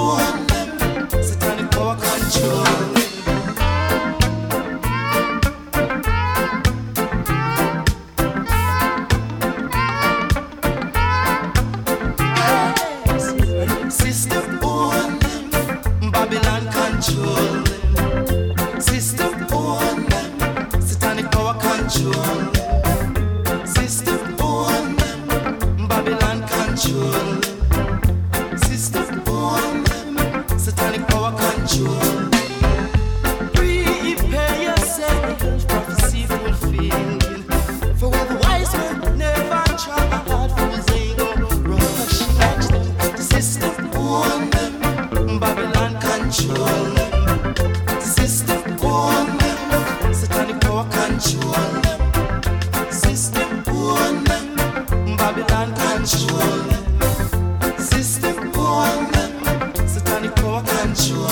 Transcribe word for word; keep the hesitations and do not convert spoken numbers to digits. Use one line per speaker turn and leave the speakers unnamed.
own them. Satanic power control. System own them. Babylon control them. System own them. Satanic power control them. System own them. Babylon control them. System own them. Satanic power control. Prepare yourself, prophecy fulfilled. For where the wise men never trod, fools they go rush like them. The system own them, Babylon control them. The system own them, Satanic power control them. System own them, Babylon control them. System own them, Satanic power control.